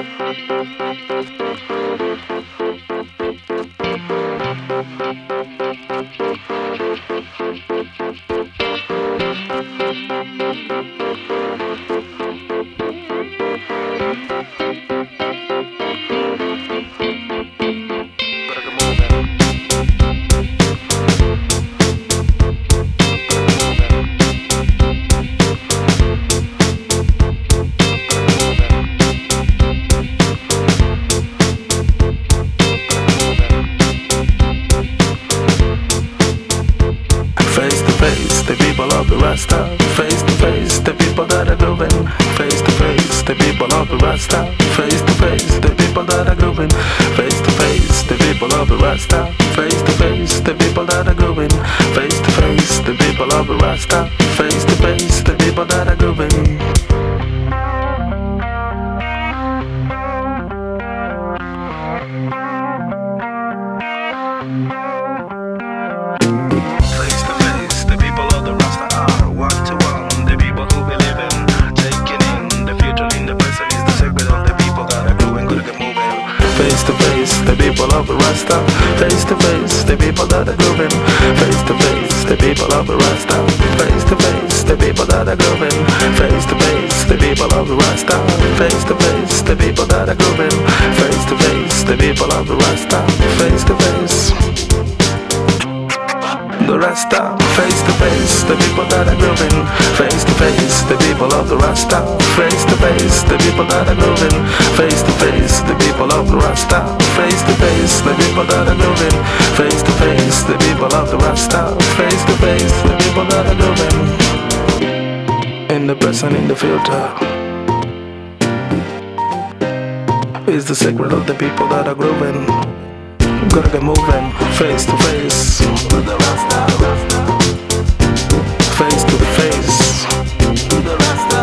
Face to face, the people of the Rasta. Face to face, the people that are grooving. Face to face, the people of the Rasta. Face to face, the people that are grooving. Face to face, the people of the Rasta. Face to face, the people that are grooving. Face to face, the people of the Rasta. Face to face, the people that are grooving. Face to face, the people of the Rasta. Face to face, the people that are grooving. Face to face, the people of the Rasta. Face to face, the people that are grooving. Face to face, the people of the Rasta. Face to face, the people that are grooving. Face to face, the people of the Rasta. Face to face, the Rasta. Face to face, the people that are grooving. Face to face, the people of the Rasta. Face to face, the people that are grooving. Face to face, the people of the Rasta. Face to face, the people that are grooving. Face to face, the people of the Rasta. Face to face, the people that are grooving. In the present, in the future, is the secret of the people that are grooving. Gotta get moving, face to face with the Rasta. Face to face, the Rasta.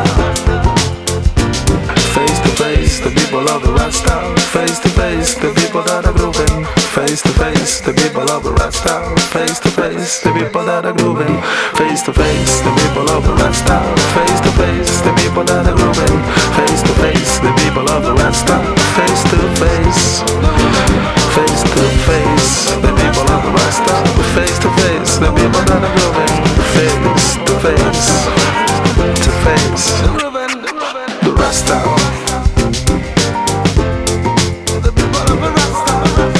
Face to face, the people of the Rasta. Face to face, the people that are grooving. Face to face, the people of the Rasta. Face to face, the people that are grooving. Face to face, the people of the Rasta. Face to face, the people that are grooving. Face to face, the people of the Rasta. Face to face, face to face, the people of the Rasta. Face to face, the people that are grooving. Face to face, to face, the Rasta. The people of the Rasta.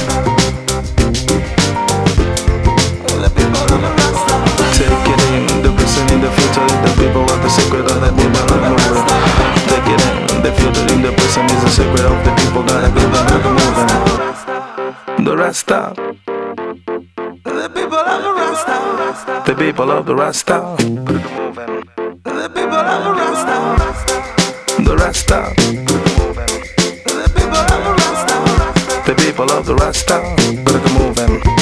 The people of the Rasta. Take it in, the present, in the future, the people are the secret of the people that are moving. Take it in, the future, in the present is the secret of the people that are moving. The Rasta. The people of the Rasta. The people of the Rasta. The people of the Rasta. The Rasta. The people of the Rasta. The people of the Rasta. Gotta get moving.